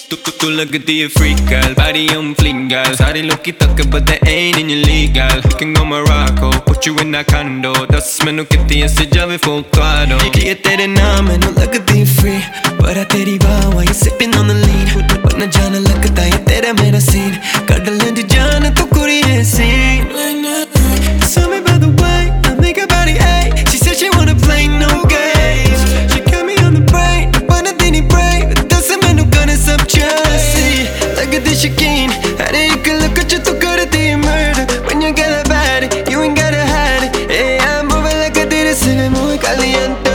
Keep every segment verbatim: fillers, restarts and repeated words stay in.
तू तू तू लगती है freak girl, body on fleek girl. सारे लोग की तक but they ain't in your league girl. We can go Morocco, put you in that condo. दस मैनू कितनी ऐसे जावे full throttle. ये तेरे नाम मैनू लगती है free, पर तेरी वाह वाह you sipping on the lean. पर न जाना लगता है तेरा मेरा scene. कर लेंदी जान तू कुड़ी है scene. Tell me by the way I think about it, ayy. She said she wanna play no games. She got me on the brain, but I didn't break. But doesn't mean I'm gonna stop chasing. Like a dish again, how do you can look at you to go to the murder? When you get about it, you ain't gotta hide it. Hey, I'm moving like I did it, se ve muy caliente.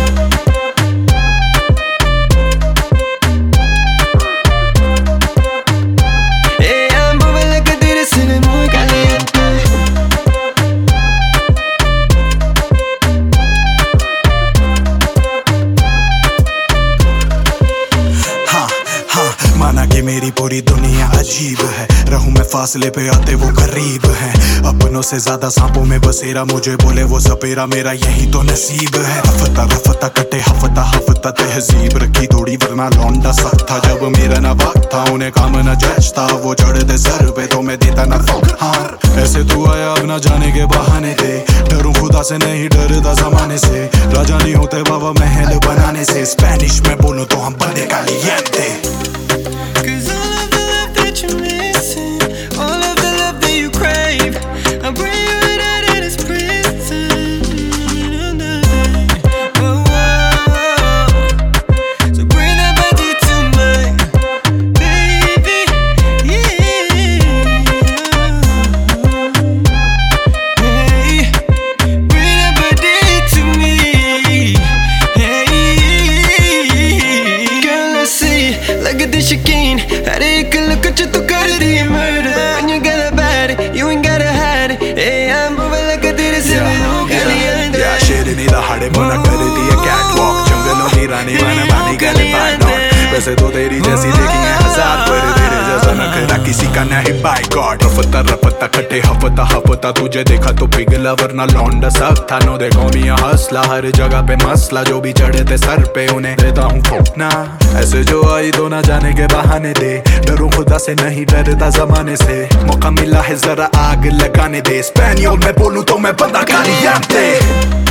माना कि मेरी पूरी दुनिया अजीब है, रहूं मैं फासले पे आते वो करीब हैं। अपनों से ज्यादा सांपों में बसेरा, मुझे बोले वो सपेरा, मेरा यही तो नसीब है। हफ्ता रफ्ता कटे हफ्ता हफ्ता तहजीब रखी थोड़ी, वरना लौंडा सख्त था जब मेरा ना वक्त था। उन्हें काम न जचता, वो चढ़ते सर पे तो मैं देता ना फौहार। ऐसे तू आया अब ना जाने के बहाने थे, डरूं खुदा से नहीं डरता जमाने से। राजा नहीं होते बाबा महल बनाने से, स्पेनिश में बोलूं तो हम बने कालिएंटे। Cause all of the love that you're missing, all of the love that you crave, I'll bring you right out of this prison. Oh, oh, oh. So bring that body to mine, baby, yeah. Hey, bring that body to me, hey. Girl, let's see, look at this again. How do you can look at you to go to the murder? When you get about it, you ain't gotta hide it. Hey, I'm moving like I did it, so we don't get it. Yeah, शेरनी दहाड़े मना करती है catwalk, जंगलों की रानी बन बानी गले बानों। वैसे तो तेरी जैसी देखी है हजार, पर तेरे जैसा नखरा किसी का नहीं by God। हफ्ता रफ्ता कटे हफ्ता हफ्ता, तुझे देखा तो पिघला वरना लौंडा सख्त था। नो देखो मियां हौसला, हर जगह पे मसला, जो भी चढ़े थे सर पे उन्हें देता हूँ ठोकना। ऐसे जो आई तो ना जाने के बहाने दे, डरूं खुदा से नहीं डरता जमाने से। मौका मिला है जरा आग लगाने दे, स्पेनियोल में बोलूं तो मैं बंदा कालिएंटे।